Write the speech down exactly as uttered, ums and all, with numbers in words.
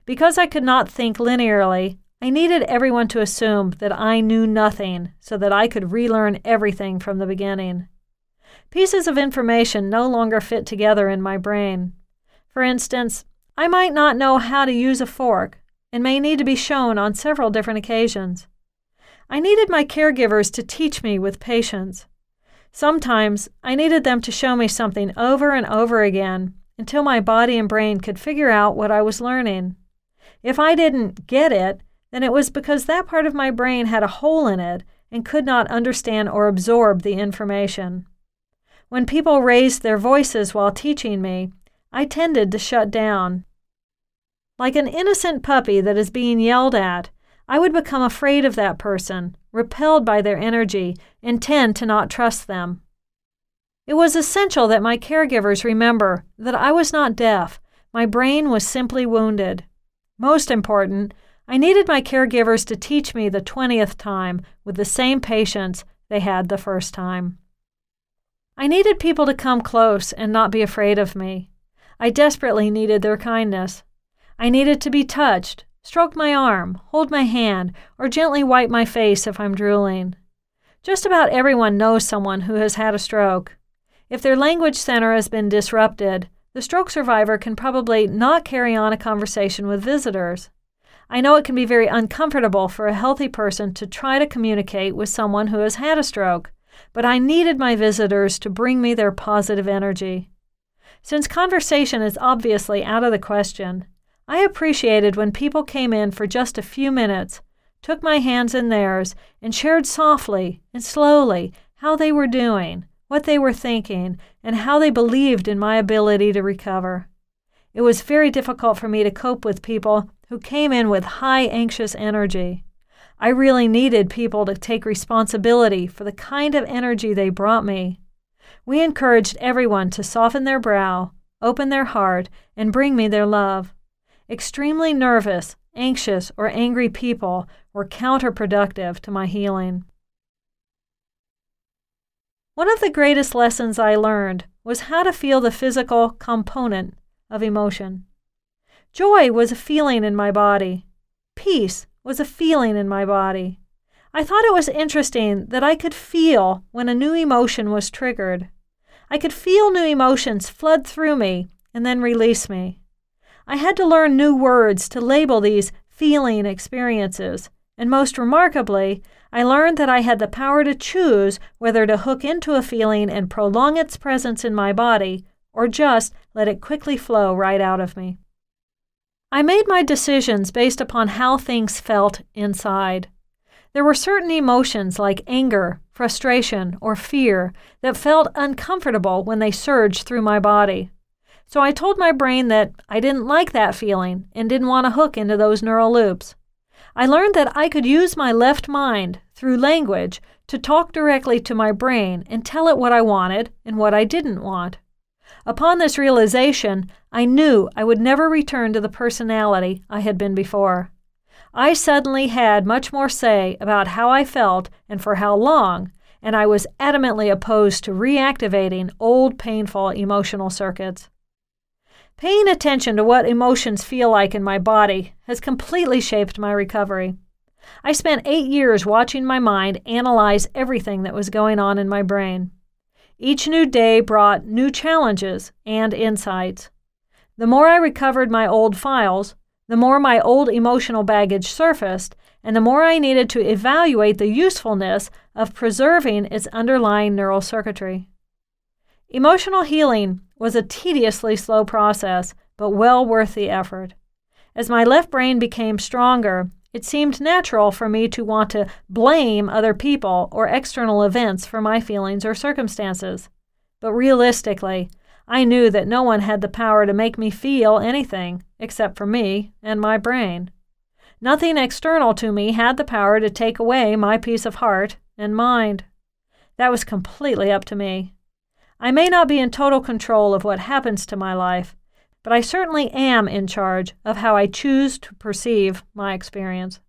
Because I could not think linearly, I needed everyone to assume that I knew nothing so that I could relearn everything from the beginning. Pieces of information no longer fit together in my brain. For instance, I might not know how to use a fork and may need to be shown on several different occasions. I needed my caregivers to teach me with patience. Sometimes I needed them to show me something over and over again until my body and brain could figure out what I was learning. If I didn't get it, then it was because that part of my brain had a hole in it and could not understand or absorb the information. When people raised their voices while teaching me, I tended to shut down. Like an innocent puppy that is being yelled at, I would become afraid of that person, repelled by their energy, and tend to not trust them. It was essential that my caregivers remember that I was not deaf. My brain was simply wounded. Most important, I needed my caregivers to teach me the twentieth time with the same patience they had the first time. I needed people to come close and not be afraid of me. I desperately needed their kindness. I needed to be touched, stroke my arm, hold my hand, or gently wipe my face if I'm drooling. Just about everyone knows someone who has had a stroke. If their language center has been disrupted, the stroke survivor can probably not carry on a conversation with visitors. I know it can be very uncomfortable for a healthy person to try to communicate with someone who has had a stroke, but I needed my visitors to bring me their positive energy. Since conversation is obviously out of the question, I appreciated when people came in for just a few minutes, took my hands in theirs, and shared softly and slowly how they were doing, what they were thinking, and how they believed in my ability to recover. It was very difficult for me to cope with people who came in with high anxious energy. I really needed people to take responsibility for the kind of energy they brought me. We encouraged everyone to soften their brow, open their heart, and bring me their love. Extremely nervous, anxious, or angry people were counterproductive to my healing. One of the greatest lessons I learned was how to feel the physical component of emotion. Joy was a feeling in my body. Peace was a feeling in my body. I thought it was interesting that I could feel when a new emotion was triggered. I could feel new emotions flood through me and then release me. I had to learn new words to label these feeling experiences, and most remarkably, I learned that I had the power to choose whether to hook into a feeling and prolong its presence in my body, or just let it quickly flow right out of me. I made my decisions based upon how things felt inside. There were certain emotions like anger, frustration, or fear that felt uncomfortable when they surged through my body. So I told my brain that I didn't like that feeling and didn't want to hook into those neural loops. I learned that I could use my left mind, through language, to talk directly to my brain and tell it what I wanted and what I didn't want. Upon this realization, I knew I would never return to the personality I had been before. I suddenly had much more say about how I felt and for how long, and I was adamantly opposed to reactivating old painful emotional circuits. Paying attention to what emotions feel like in my body has completely shaped my recovery. I spent eight years watching my mind analyze everything that was going on in my brain. Each new day brought new challenges and insights. The more I recovered my old files, the more my old emotional baggage surfaced, and the more I needed to evaluate the usefulness of preserving its underlying neural circuitry. Emotional healing was a tediously slow process, but well worth the effort. As my left brain became stronger, it seemed natural for me to want to blame other people or external events for my feelings or circumstances. But realistically, I knew that no one had the power to make me feel anything except for me and my brain. Nothing external to me had the power to take away my peace of heart and mind. That was completely up to me. I may not be in total control of what happens to my life, but I certainly am in charge of how I choose to perceive my experience.